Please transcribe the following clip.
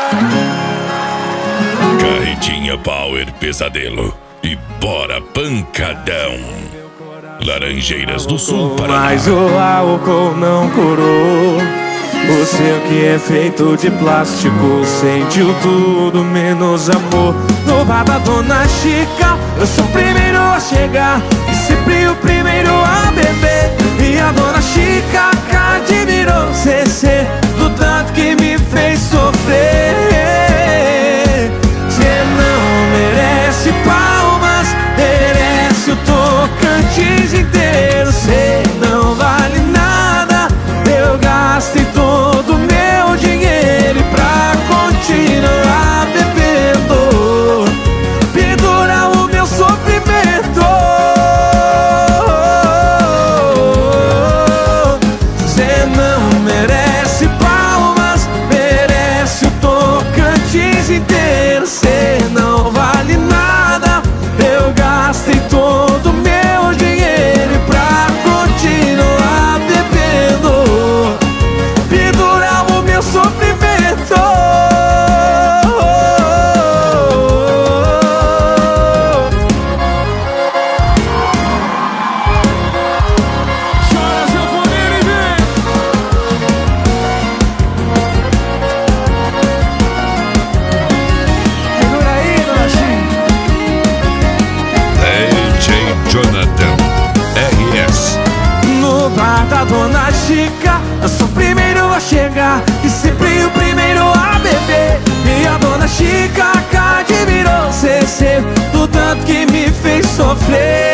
Carretinha Power Pesadelo. E bora pancadão. Laranjeiras do Sul, Paraná. Mas o álcool não curou. O seu que é feito de plástico sentiu tudo menos amor. No bar da Dona Chica, eu sou o primeiro a chegar e sempre o primeiro a beber. E a Dona Chica admirou CC do tanto que me fez sofrer. Cê não merece palmas, merece o Tocantins inteiro. Cê não vale nada, eu gastei todo o meu dinheiro. E pra continuar bebendo, pendura o meu sofrimento. Cê não merece palmas, merece o Tocantins inteiro. Cê não vale nada, eu gastei todo o meu dinheiro. E pra continuar bebendo, pendurar o meu sofrimento. Chora, sanfoneiro, e vem! Segura aí, Dona Chica. DJ Jonathan RS. No bar da Dona Chica, eu sou o primeiro a chegar e sempre o primeiro a beber. E a Dona Chica admirou CC do tanto que me fez sofrer.